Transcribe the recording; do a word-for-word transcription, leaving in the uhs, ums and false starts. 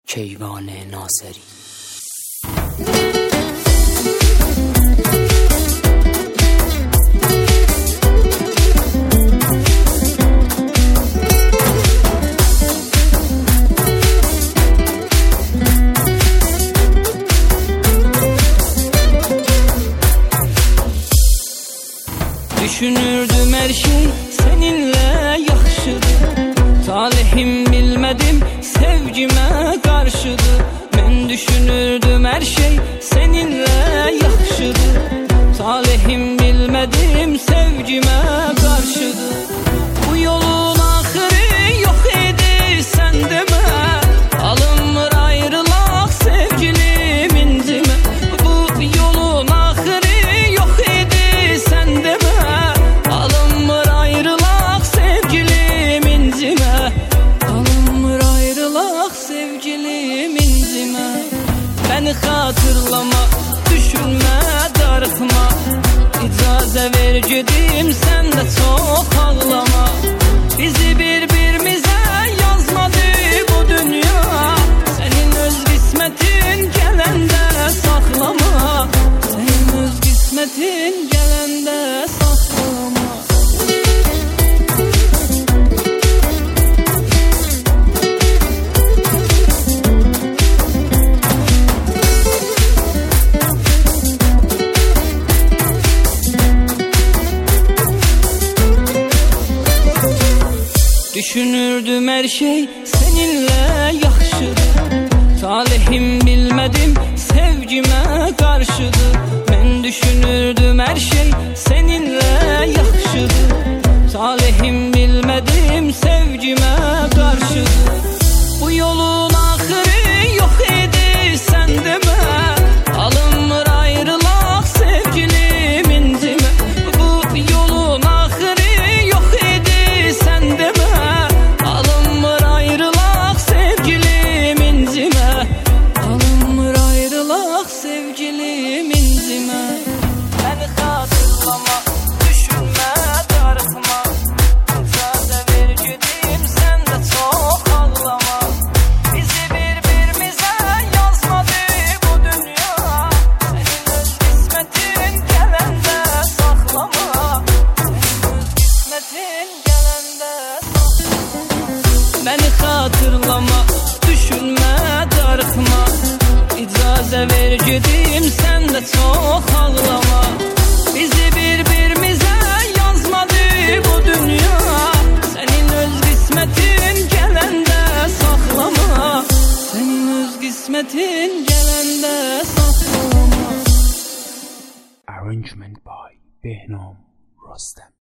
کیوان ناصری. Düşünürdüm her şey seninle yaxşıdır. Talihim bilmedim sevgime karşıdır. Ben düşünürdüm her şey seninle yaxşıdır. Talihim bilmedim sevgime karşıdır. Bu yolun ahırı yok idi sen deme. Alınmır ayrılak sevgilim incime. Bu yolun ahırı yok idi sen deme. Alınmır ayrılak sevgilim incime. Alınmır ayrılak sevgilim incime. Beni hatırlama, düşünme, darıkma. İcazə ver gedim, sen de çok ağlama. Bizi birbirimize yazmadı bu dünya. Senin öz kısmetin gelende saklama. Senin öz kısmetin gelende saklama. Düşünürdüm her şey seninle yaxşıdır. Talihim bilmedim sevgime karşıdır. Ben düşünürdüm her şey seninle yaxşıdır. Talihim bilmedim sevgime karşıdır. Bu yolun ahırı yok idi sen deme. Alınmır ayrılak sevgilim incime. Bu yolun ahırı yok idi sen deme. Alınmır ayrılak sevgilim incime. Alınmır ayrılak sevgilim incime. Beni hatırlama, düşünme, darıkma. İcazə ver gedim, sen de çok ağlama. Bizi birbirimize yazmadı bu dünya. Senin öz kısmetin gelende saklama. Senin öz kısmetin gelende saklama. Beni hatırlama, düşünme, darıkma. İcazə ver gedim, sen de çok ağlama. Bizi birbirimize yazmadı bu dünya. Senin öz kısmetin gelende saklama. Senin öz kısmetin gelende saklama. Arrangement by Behnam Rostam.